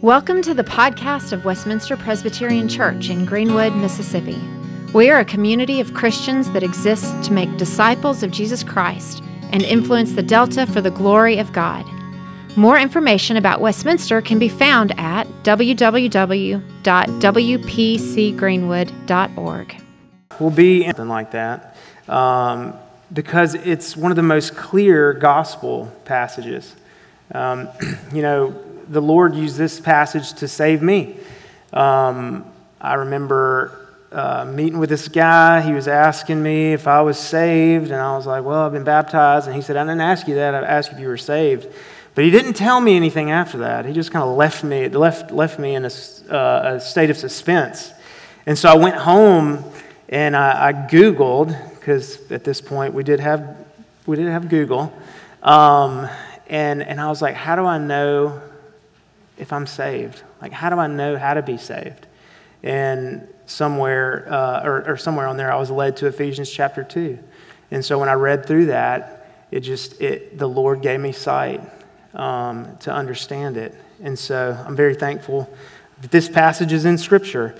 Welcome to the podcast of Westminster Presbyterian Church in Greenwood, Mississippi. We are a community of Christians that exists to make disciples of Jesus Christ and influence the Delta for the glory of God. More information about Westminster can be found at www.wpcgreenwood.org. Will be something like that because it's one of the most clear gospel passages. The Lord used this passage to save me. I remember meeting with this guy. He was asking me if I was saved, and I was like, well, I've been baptized. And he said, I didn't ask you that. I asked if you were saved. But he didn't tell me anything after that. He just kind of left me in a state of suspense. And so I went home and I Googled, because at this point we did have Google, and I was like, how do I know if I'm saved? Like, how do I know how to be saved? And somewhere on there, I was led to Ephesians chapter 2. And so when I read through that, the Lord gave me sight to understand it. And so I'm very thankful that this passage is in Scripture.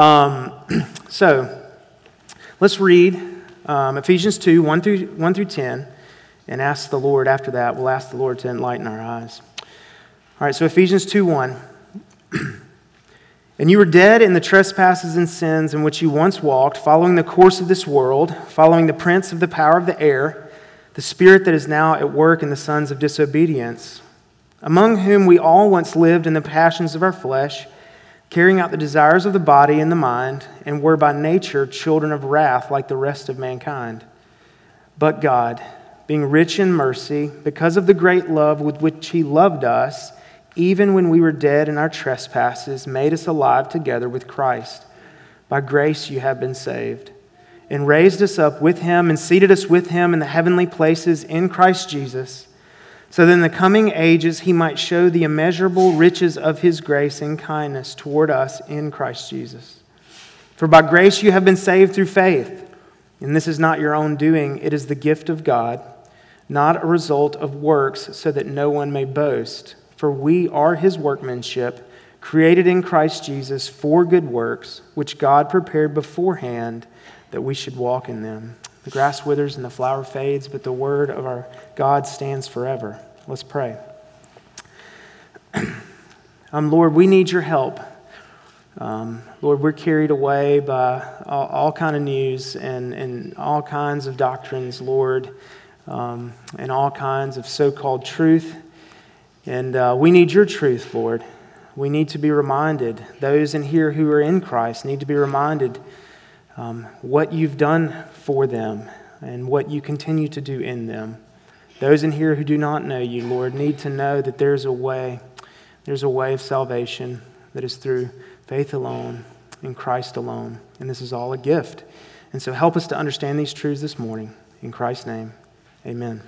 So let's read Ephesians 2, 1 through 10, and ask the Lord after that. We'll ask the Lord to enlighten our eyes. All right, so Ephesians 2:1. And you were dead in the trespasses and sins in which you once walked, following the course of this world, following the prince of the power of the air, the spirit that is now at work in the sons of disobedience, among whom we all once lived in the passions of our flesh, carrying out the desires of the body and the mind, and were by nature children of wrath like the rest of mankind. But God, being rich in mercy, because of the great love with which He loved us, even when we were dead in our trespasses, made us alive together with Christ. By grace you have been saved, and raised us up with Him and seated us with Him in the heavenly places in Christ Jesus, so that in the coming ages He might show the immeasurable riches of His grace and kindness toward us in Christ Jesus. For by grace you have been saved through faith, and this is not your own doing, it is the gift of God, not a result of works, so that no one may boast. For we are His workmanship, created in Christ Jesus for good works, which God prepared beforehand that we should walk in them. The grass withers and the flower fades, but the word of our God stands forever. Let's pray. Lord, we need your help. Lord, we're carried away by all kind of news and all kinds of doctrines, Lord, and all kinds of so-called truth. And we need your truth, Lord. We need to be reminded. Those in here who are in Christ need to be reminded what you've done for them and what you continue to do in them. Those in here who do not know you, Lord, need to know that there's a way of salvation that is through faith alone, in Christ alone. And this is all a gift. And so help us to understand these truths this morning. In Christ's name, amen.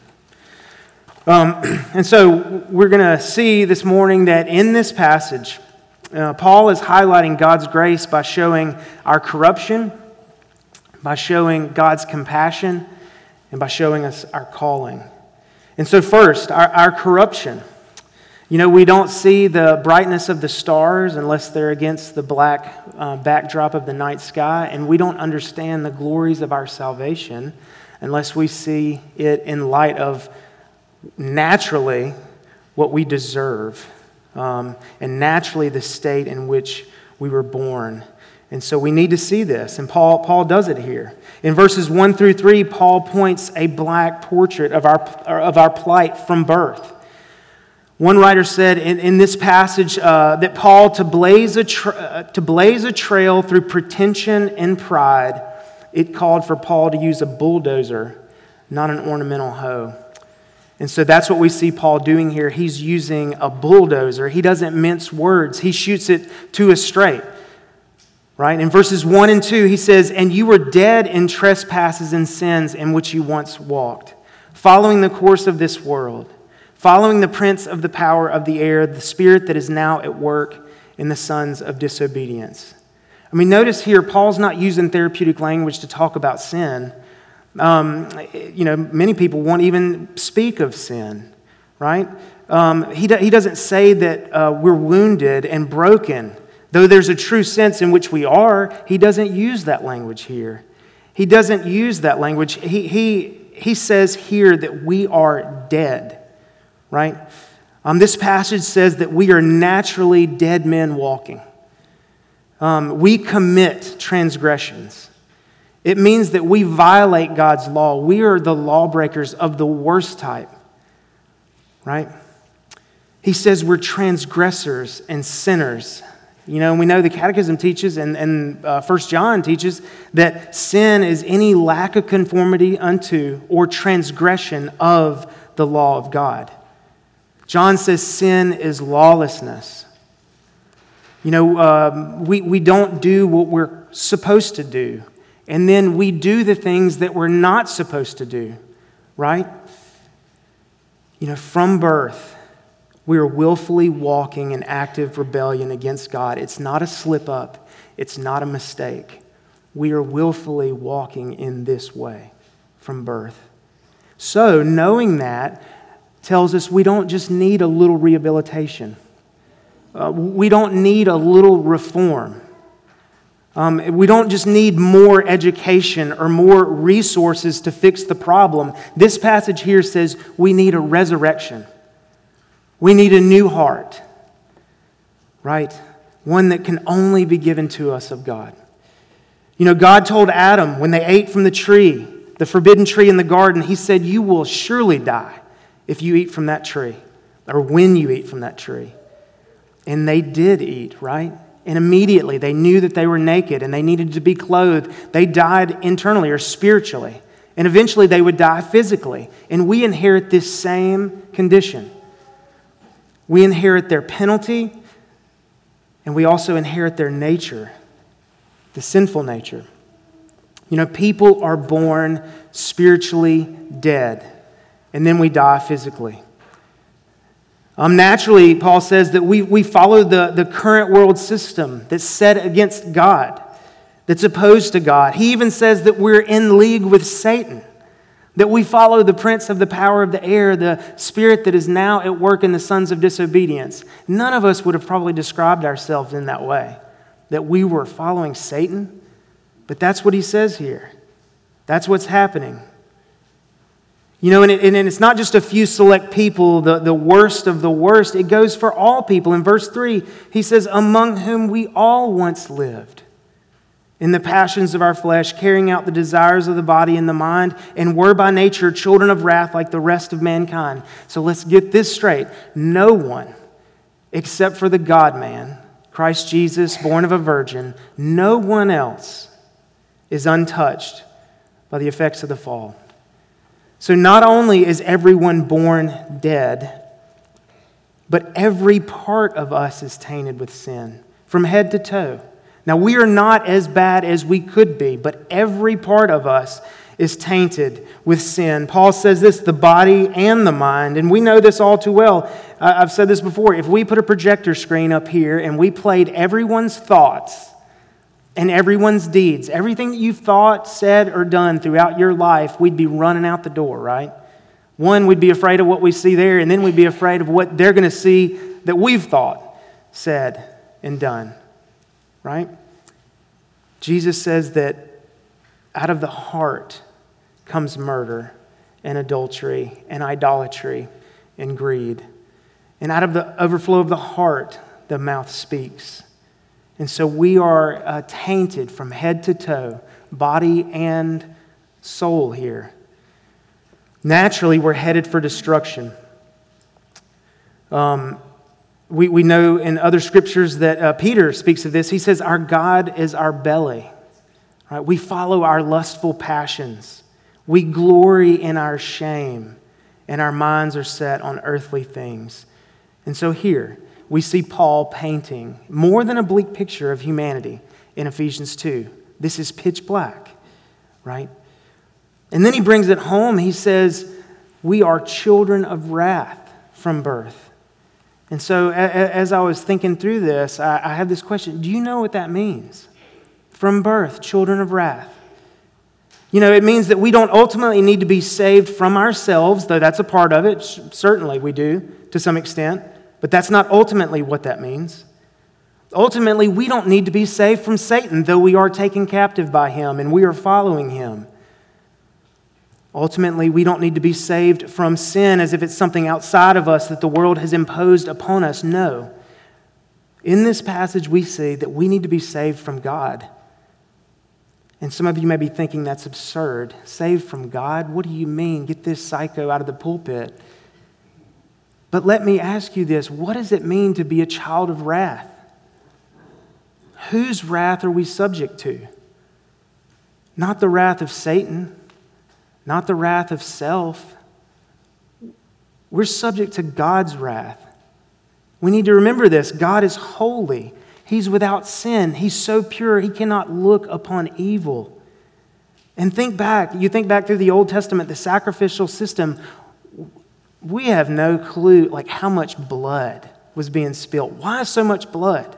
And so we're going to see this morning that in this passage, Paul is highlighting God's grace by showing our corruption, by showing God's compassion, and by showing us our calling. And so first, our corruption. We don't see the brightness of the stars unless they're against the black backdrop of the night sky, and we don't understand the glories of our salvation unless we see it in light of naturally what we deserve, and naturally the state in which we were born. And so we need to see this, and Paul does it here. In verses 1 through 3, Paul points a black portrait of our plight from birth. One writer said in this passage that Paul, to blaze a trail through pretension and pride, it called for Paul to use a bulldozer, not an ornamental hoe. And so that's what we see Paul doing here. He's using a bulldozer. He doesn't mince words. He shoots it to us straight. Right? In verses 1 and 2, he says, and you were dead in trespasses and sins in which you once walked, following the course of this world, following the prince of the power of the air, the spirit that is now at work in the sons of disobedience. Notice here, Paul's not using therapeutic language to talk about sin. Many people won't even speak of sin, right? He doesn't say that we're wounded and broken. Though there's a true sense in which we are, he doesn't use that language here. He doesn't use that language. He says here that we are dead, right? This passage says that we are naturally dead men walking. We commit transgressions. It means that we violate God's law. We are the lawbreakers of the worst type, right? He says we're transgressors and sinners. You know, we know the Catechism teaches and 1 John teaches that sin is any lack of conformity unto or transgression of the law of God. John says sin is lawlessness. You know, we don't do what we're supposed to do. And then we do the things that we're not supposed to do, right? You know, from birth, we are willfully walking in active rebellion against God. It's not a slip up. It's not a mistake. We are willfully walking in this way from birth. So, knowing that tells us we don't just need a little rehabilitation. We don't need a little reform. We don't just need more education or more resources to fix the problem. This passage here says we need a resurrection. We need a new heart, right? One that can only be given to us of God. You know, God told Adam when they ate from the tree, the forbidden tree in the garden, he said, you will surely die if you eat from that tree, or when you eat from that tree. And they did eat, right? And immediately they knew that they were naked and they needed to be clothed. They died internally or spiritually. And eventually they would die physically. And we inherit this same condition. We inherit their penalty, and we also inherit their nature, the sinful nature. You know, people are born spiritually dead, and then we die physically. Naturally, Paul says that we follow the current world system that's set against God, that's opposed to God. He even says that we're in league with Satan, that we follow the prince of the power of the air, the spirit that is now at work in the sons of disobedience. None of us would have probably described ourselves in that way, that we were following Satan. But that's what he says here. That's what's happening. You know, and it's not just a few select people, the worst of the worst. It goes for all people. In verse 3, he says, among whom we all once lived in the passions of our flesh, carrying out the desires of the body and the mind, and were by nature children of wrath like the rest of mankind. So let's get this straight. No one, except for the God-man, Christ Jesus, born of a virgin, no one else is untouched by the effects of the fall. So not only is everyone born dead, but every part of us is tainted with sin, from head to toe. Now, we are not as bad as we could be, but every part of us is tainted with sin. Paul says this, the body and the mind, and we know this all too well. I've said this before. If we put a projector screen up here and we played everyone's thoughts and everyone's deeds, everything that you've thought, said, or done throughout your life, we'd be running out the door, right? One, we'd be afraid of what we see there, and then we'd be afraid of what they're going to see that we've thought, said, and done. Right? Jesus says that out of the heart comes murder and adultery and idolatry and greed. And out of the overflow of the heart, the mouth speaks. And so we are tainted from head to toe, body and soul here. Naturally, we're headed for destruction. We know in other scriptures that Peter speaks of this. He says, our God is our belly. Right? We follow our lustful passions. We glory in our shame, and our minds are set on earthly things. And so here, we see Paul painting more than a bleak picture of humanity in Ephesians 2. This is pitch black, right? And then he brings it home. He says, we are children of wrath from birth. And so as I was thinking through this, I had this question. Do you know what that means? From birth, children of wrath. It means that we don't ultimately need to be saved from ourselves, though that's a part of it. Certainly we do, to some extent. But that's not ultimately what that means. Ultimately, we don't need to be saved from Satan, though we are taken captive by him and we are following him. Ultimately, we don't need to be saved from sin as if it's something outside of us that the world has imposed upon us. No. In this passage, we see that we need to be saved from God. And some of you may be thinking that's absurd. Saved from God? What do you mean? Get this psycho out of the pulpit. But let me ask you this. What does it mean to be a child of wrath? Whose wrath are we subject to? Not the wrath of Satan, not the wrath of self. We're subject to God's wrath. We need to remember this. God is holy. He's without sin. He's so pure, he cannot look upon evil. And you think back through the Old Testament, the sacrificial system, we have no clue how much blood was being spilled. Why so much blood?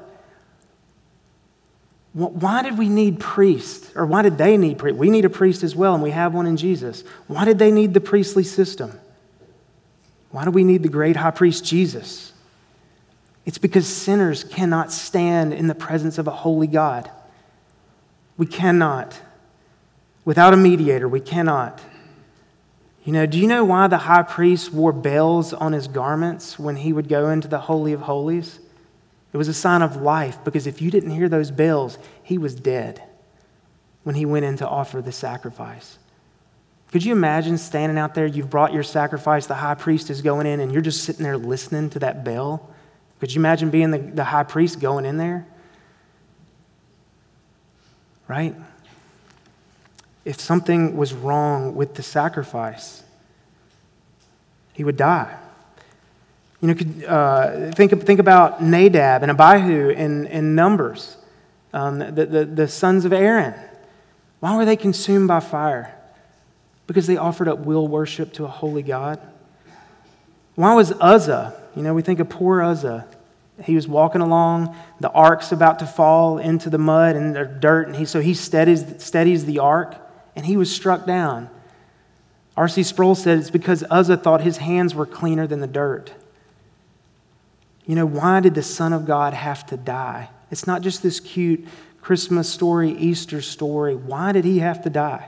Why did we need priests? Or why did they need priests? We need a priest as well, and we have one in Jesus. Why did they need the priestly system? Why do we need the great high priest Jesus? It's because sinners cannot stand in the presence of a holy God. We cannot. Without a mediator, we cannot. Do you know why the high priest wore bells on his garments when he would go into the Holy of Holies? It was a sign of life, because if you didn't hear those bells, he was dead when he went in to offer the sacrifice. Could you imagine standing out there, you've brought your sacrifice, the high priest is going in, and you're just sitting there listening to that bell? Could you imagine being the high priest going in there? Right? If something was wrong with the sacrifice, he would die. Think about Nadab and Abihu in Numbers, the sons of Aaron. Why were they consumed by fire? Because they offered up will worship to a holy God. Why was Uzzah? We think of poor Uzzah. He was walking along, the ark's about to fall into the mud and the dirt, and he steadies the ark, and he was struck down. R.C. Sproul said it's because Uzzah thought his hands were cleaner than the dirt. Why did the Son of God have to die? It's not just this cute Christmas story, Easter story. Why did he have to die?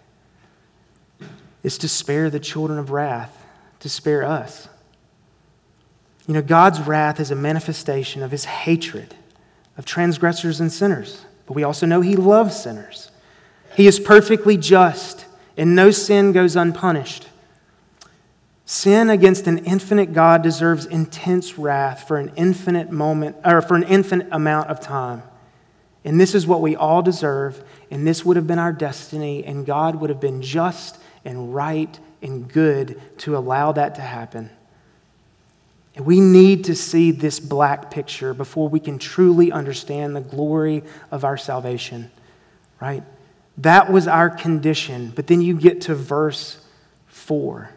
It's to spare the children of wrath, to spare us. God's wrath is a manifestation of his hatred of transgressors and sinners. But we also know he loves sinners. He is perfectly just, and no sin goes unpunished. Sin against an infinite God deserves intense wrath for an infinite amount of time. And this is what we all deserve, and this would have been our destiny, and God would have been just and right and good to allow that to happen. And we need to see this black picture before we can truly understand the glory of our salvation, right? That was our condition, but then you get to verse 4.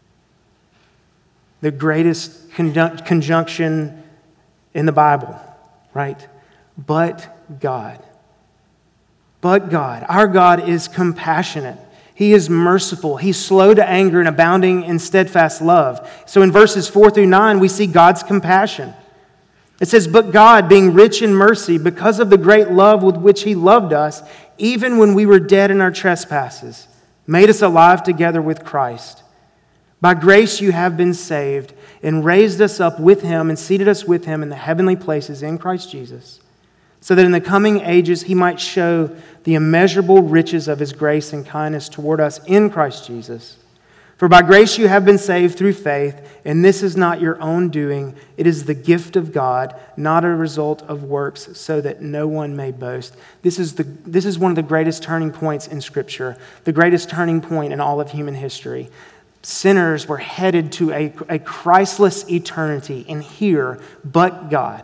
The greatest conjunction in the Bible, right? But God. But God. Our God is compassionate. He is merciful. He's slow to anger and abounding in steadfast love. So in verses 4 through 9, we see God's compassion. It says, but God, being rich in mercy, because of the great love with which he loved us, even when we were dead in our trespasses, made us alive together with Christ. By grace you have been saved, and raised us up with him and seated us with him in the heavenly places in Christ Jesus, so that in the coming ages he might show the immeasurable riches of his grace and kindness toward us in Christ Jesus. For by grace you have been saved through faith, and this is not your own doing. It is the gift of God, not a result of works, so that no one may boast. This is one of the greatest turning points in Scripture, the greatest turning point in all of human history. Sinners were headed to a Christless eternity, and here, but God,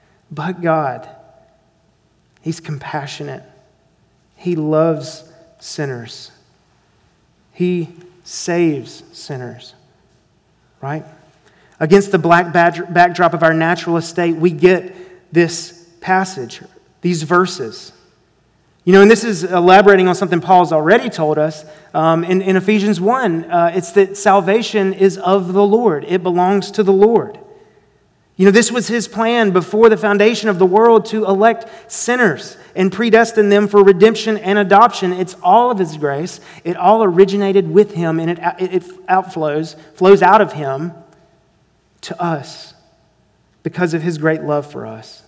he's compassionate. He loves sinners. He saves sinners, right? Against the black backdrop of our natural estate, we get this passage, these verses. And this is elaborating on something Paul's already told us in Ephesians 1. It's that salvation is of the Lord. It belongs to the Lord. This was his plan before the foundation of the world to elect sinners and predestine them for redemption and adoption. It's all of his grace. It all originated with him, and it flows out of him to us because of his great love for us.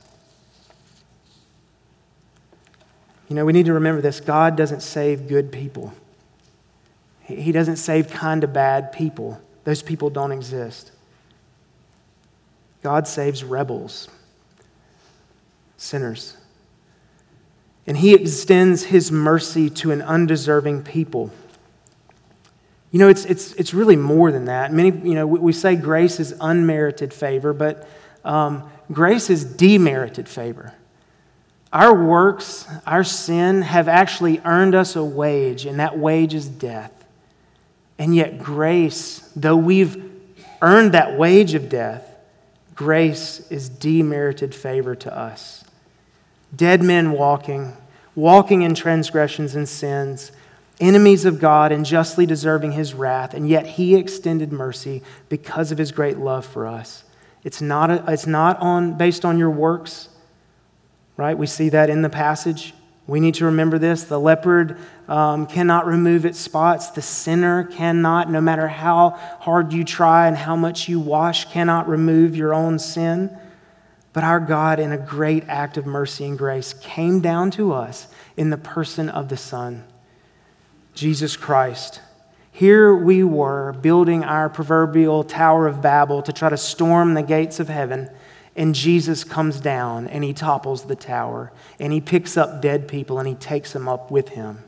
We need to remember this. God doesn't save good people. He doesn't save kind of bad people. Those people don't exist. God saves rebels, sinners. And he extends his mercy to an undeserving people. It's really more than that. We say grace is unmerited favor, but grace is demerited favor. Our works, our sin have actually earned us a wage, and that wage is death. And yet grace, though we've earned that wage of death, grace is demerited favor to us. Dead men walking in transgressions and sins, enemies of God and justly deserving his wrath, and yet he extended mercy because of his great love for us. It's not based on your works. Right? We see that in the passage. We need to remember this. The leopard cannot remove its spots. The sinner cannot, no matter how hard you try and how much you wash, cannot remove your own sin. But our God, in a great act of mercy and grace, came down to us in the person of the Son, Jesus Christ. Here we were building our proverbial Tower of Babel to try to storm the gates of heaven. And Jesus comes down and he topples the tower and he picks up dead people and he takes them up with him.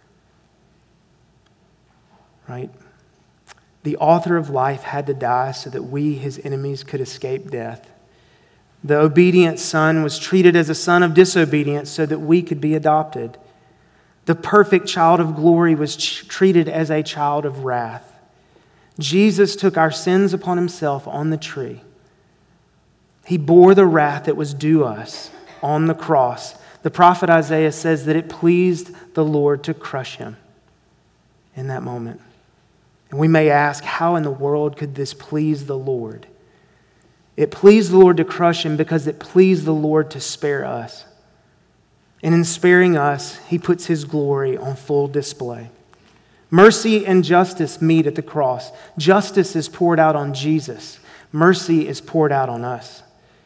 Right? The author of life had to die so that we, his enemies, could escape death. The obedient son was treated as a son of disobedience so that we could be adopted. The perfect child of glory was treated as a child of wrath. Jesus took our sins upon himself on the tree. He bore the wrath that was due us on the cross. The prophet Isaiah says that it pleased the Lord to crush him in that moment. And we may ask, how in the world could this please the Lord? It pleased the Lord to crush him because it pleased the Lord to spare us. And in sparing us, he puts his glory on full display. Mercy and justice meet at the cross. Justice is poured out on Jesus. Mercy is poured out on us.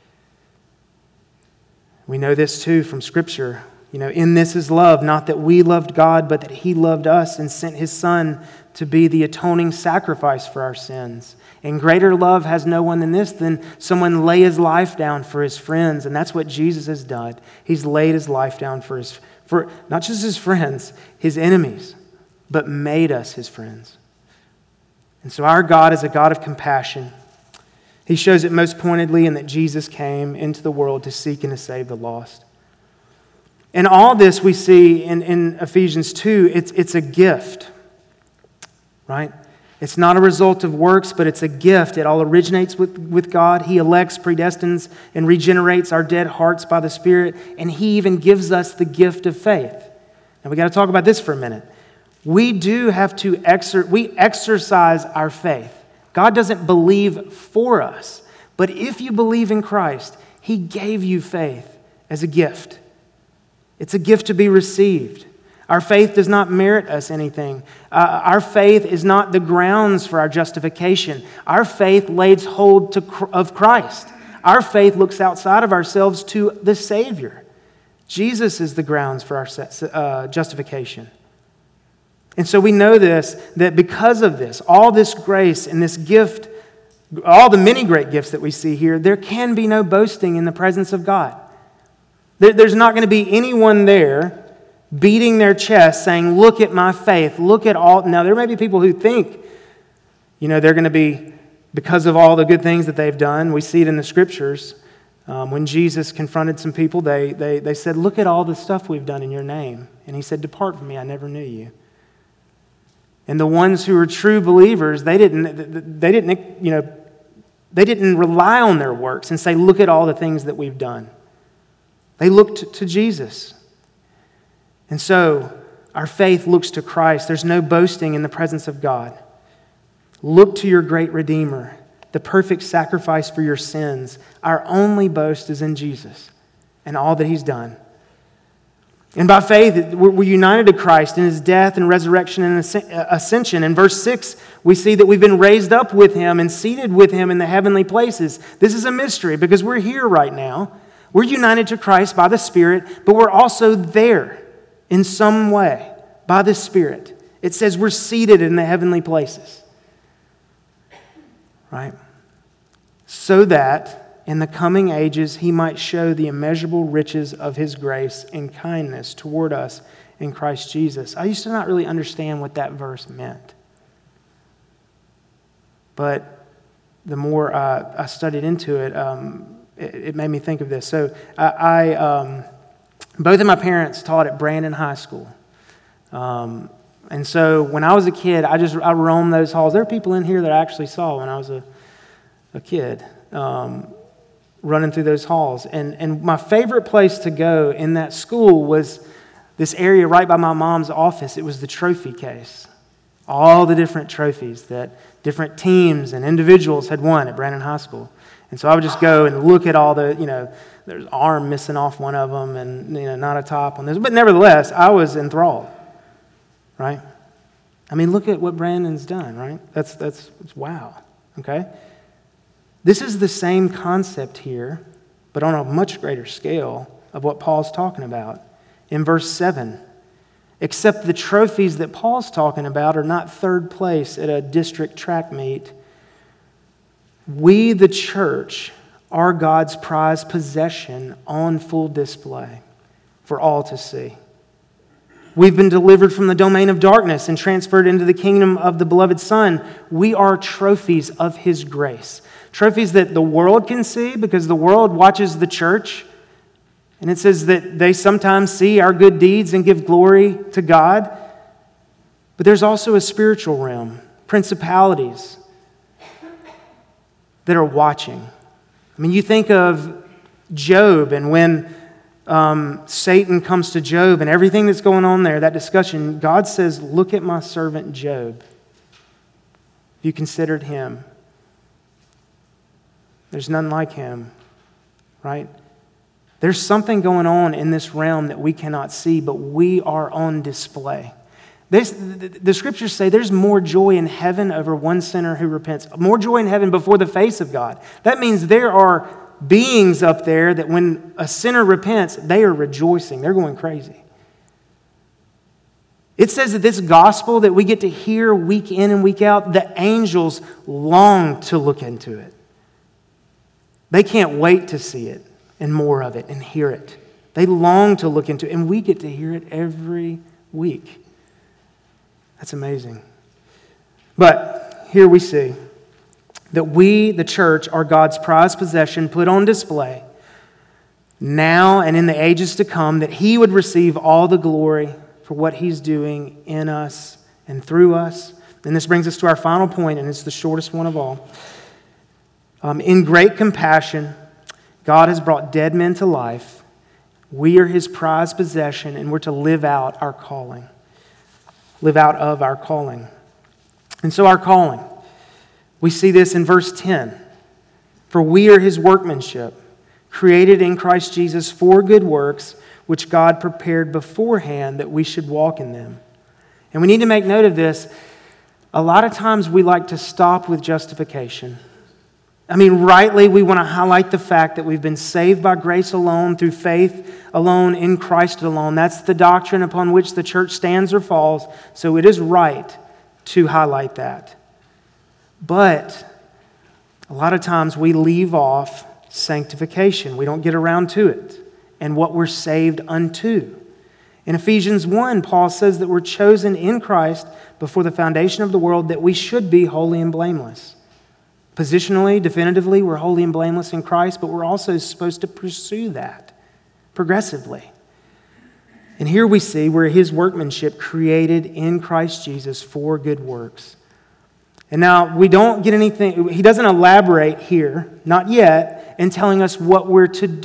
We know this too from Scripture. In this is love, not that we loved God, but that he loved us and sent his Son to be the atoning sacrifice for our sins. And greater love has no one than this, than someone lay his life down for his friends. And that's what Jesus has done. He's laid his life down for not just his friends, his enemies, but made us his friends. And so our God is a God of compassion. He shows it most pointedly in that Jesus came into the world to seek and to save the lost. And all this we see in Ephesians 2, it's a gift, right? It's not a result of works, but it's a gift. It all originates with God. He elects, predestines, and regenerates our dead hearts by the Spirit, and he even gives us the gift of faith. Now we got to talk about this for a minute. We do have to exercise our faith. God doesn't believe for us. But if you believe in Christ, he gave you faith as a gift. It's a gift to be received. Our faith does not merit us anything. Our faith is not the grounds for our justification. Our faith lays hold of Christ. Our faith looks outside of ourselves to the Savior. Jesus is the grounds for our justification. And so we know this, that because of this, all this grace and this gift, all the many great gifts that we see here, there can be no boasting in the presence of God. There's not going to be anyone there beating their chest saying, look at my faith, look at all. Now, there may be people who think, they're going to be, because of all the good things that they've done. We see it in the Scriptures. When Jesus confronted some people, they said, look at all the stuff we've done in your name. And he said, depart from me, I never knew you. And the ones who were true believers, they didn't rely on their works and say, look at all the things that we've done. They looked to Jesus. And so, our faith looks to Christ. There's no boasting in the presence of God. Look to your great Redeemer, the perfect sacrifice for your sins. Our only boast is in Jesus and all that He's done. And by faith, we're united to Christ in His death and resurrection and ascension. In verse 6, we see that we've been raised up with Him and seated with Him in the heavenly places. This is a mystery because we're here right now. We're united to Christ by the Spirit, but we're also there in some way by the Spirit. It says we're seated in the heavenly places. Right? So that in the coming ages, He might show the immeasurable riches of His grace and kindness toward us in Christ Jesus. I used to not really understand what that verse meant. But the more I studied into it, it made me think of this. So both of my parents taught at Brandon High School. And so when I was a kid, I roamed those halls. There are people in here that I actually saw when I was a kid. Running through those halls. And my favorite place to go in that school was this area right by my mom's office. It was the trophy case. All the different trophies that different teams and individuals had won at Brandon High School. And so I would just go and look at all the, there's an arm missing off one of them and, not a top on this. But nevertheless, I was enthralled, right? I mean, look at what Brandon's done, right? That's wow, okay? This is the same concept here, but on a much greater scale of what Paul's talking about. In verse 7, except the trophies that Paul's talking about are not third place at a district track meet. We, the church, are God's prized possession on full display for all to see. We've been delivered from the domain of darkness and transferred into the kingdom of the beloved Son. We are trophies of His grace. Trophies that the world can see because the world watches the church. And it says that they sometimes see our good deeds and give glory to God. But there's also a spiritual realm, principalities that are watching. I mean, you think of Job and when Satan comes to Job and everything that's going on there, that discussion, God says, look at my servant Job. You considered him. There's none like him, right? There's something going on in this realm that we cannot see, but we are on display. The scriptures say there's more joy in heaven over one sinner who repents, more joy in heaven before the face of God. That means there are beings up there that when a sinner repents, they are rejoicing. They're going crazy. It says that this gospel that we get to hear week in and week out, the angels long to look into it. They can't wait to see it and more of it and hear it. They long to look into it, and we get to hear it every week. That's amazing. But here we see that we, the church, are God's prized possession put on display now and in the ages to come, that He would receive all the glory for what He's doing in us and through us. And this brings us to our final point, and it's the shortest one of all. In great compassion, God has brought dead men to life. We are His prized possession, and we're to live out our calling. Live out of our calling. And so our calling, we see this in verse 10. For we are His workmanship, created in Christ Jesus for good works, which God prepared beforehand that we should walk in them. And we need to make note of this. A lot of times we like to stop with justification. I mean, rightly, we want to highlight the fact that we've been saved by grace alone, through faith alone, in Christ alone. That's the doctrine upon which the church stands or falls, so it is right to highlight that. But a lot of times we leave off sanctification. We don't get around to it and what we're saved unto. In Ephesians 1, Paul says that we're chosen in Christ before the foundation of the world, that we should be holy and blameless. Positionally, definitively, we're holy and blameless in Christ, but we're also supposed to pursue that progressively. And here we see we're His workmanship, created in Christ Jesus for good works. And now we don't get anything, he doesn't elaborate here, not yet, in telling us what we're to do.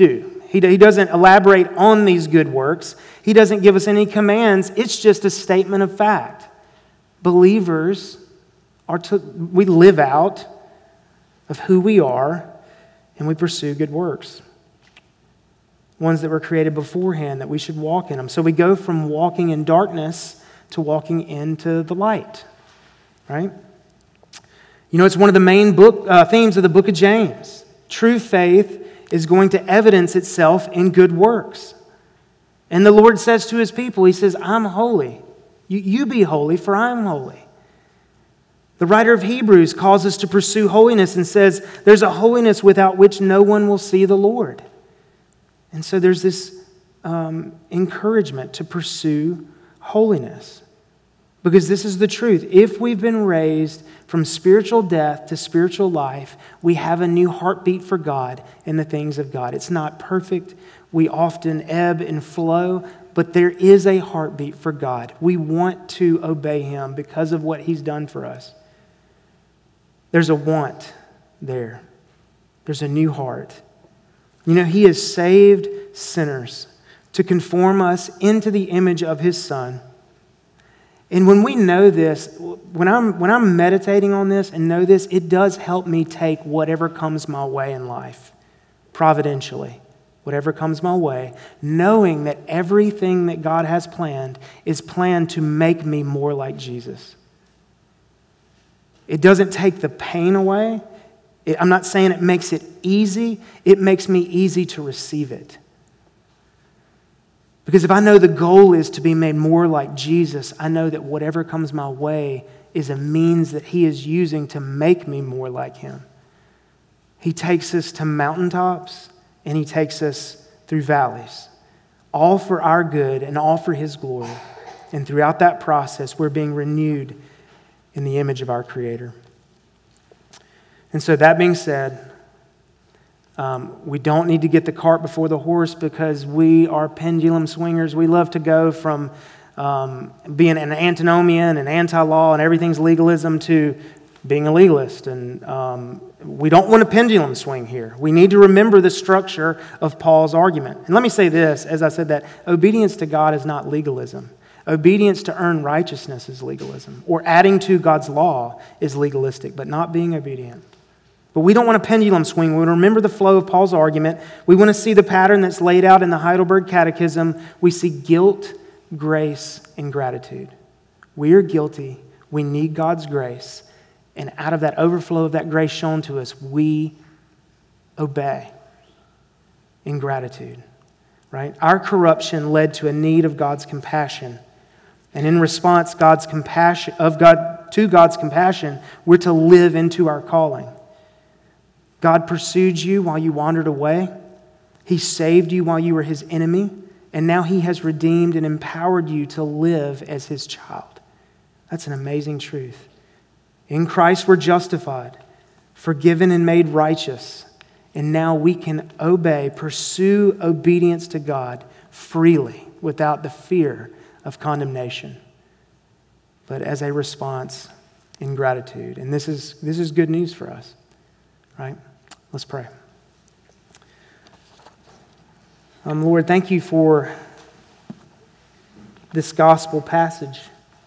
He doesn't elaborate on these good works. He doesn't give us any commands. It's just a statement of fact. Believers we live out of who we are, and we pursue good works. Ones that were created beforehand, that we should walk in them. So we go from walking in darkness to walking into the light, right? You know, it's one of the main themes of the book of James. True faith is going to evidence itself in good works. And the Lord says to his people, he says, I'm holy. You be holy, for I'm holy. The writer of Hebrews calls us to pursue holiness and says, there's a holiness without which no one will see the Lord. And so there's this encouragement to pursue holiness. Because this is the truth. If we've been raised from spiritual death to spiritual life, we have a new heartbeat for God and the things of God. It's not perfect. We often ebb and flow, but there is a heartbeat for God. We want to obey him because of what he's done for us. There's a want there. There's a new heart. You know, he has saved sinners to conform us into the image of his Son. And when we know this, when I'm meditating on this and know this, it does help me take whatever comes my way in life, providentially, whatever comes my way, knowing that everything that God has planned is planned to make me more like Jesus. It doesn't take the pain away. I'm not saying it makes it easy. It makes me easy to receive it. Because if I know the goal is to be made more like Jesus, I know that whatever comes my way is a means that he is using to make me more like him. He takes us to mountaintops and he takes us through valleys, all for our good and all for his glory. And throughout that process, we're being renewed in the image of our Creator. And so that being said, we don't need to get the cart before the horse because we are pendulum swingers. We love to go from being an antinomian and anti-law and everything's legalism to being a legalist. And we don't want a pendulum swing here. We need to remember the structure of Paul's argument. And let me say this, as I said that, obedience to God is not legalism. Obedience to earn righteousness is legalism. Or adding to God's law is legalistic, but not being obedient. But we don't want a pendulum swing. We want to remember the flow of Paul's argument. We want to see the pattern that's laid out in the Heidelberg Catechism. We see guilt, grace, and gratitude. We are guilty. We need God's grace. And out of that overflow of that grace shown to us, we obey in gratitude. Right? Our corruption led to a need of God's compassion. And in response, to God's compassion, we're to live into our calling. God pursued you while you wandered away. He saved you while you were his enemy. And now he has redeemed and empowered you to live as his child. That's an amazing truth. In Christ we're justified, forgiven and made righteous. And now we can pursue obedience to God freely without the fear of condemnation, but as a response in gratitude. And this is good news for us, right? Let's pray. Lord, thank you for this gospel passage.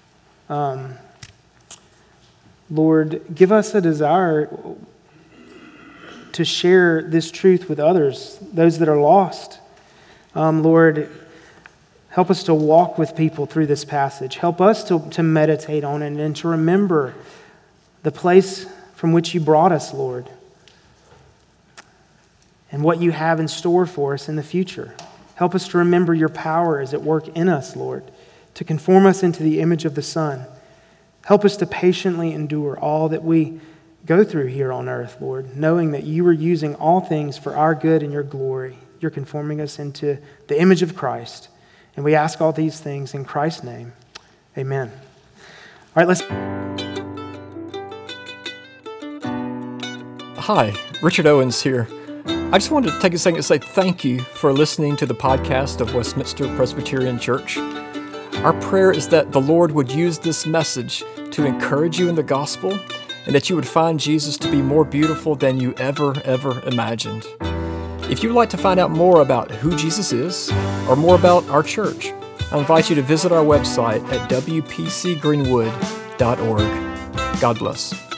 Lord, give us a desire to share this truth with others, those that are lost. Lord, help us to walk with people through this passage. Help us to meditate on it and to remember the place from which you brought us, Lord, and what you have in store for us in the future. Help us to remember your power is at work in us, Lord, to conform us into the image of the Son. Help us to patiently endure all that we go through here on earth, Lord, knowing that you are using all things for our good and your glory. You're conforming us into the image of Christ. And we ask all these things in Christ's name. Amen. All right, let's... Hi, Richard Owens here. I just wanted to take a second to say thank you for listening to the podcast of Westminster Presbyterian Church. Our prayer is that the Lord would use this message to encourage you in the gospel and that you would find Jesus to be more beautiful than you ever imagined. If you'd like to find out more about who Jesus is or more about our church, I invite you to visit our website at wpcgreenwood.org. God bless.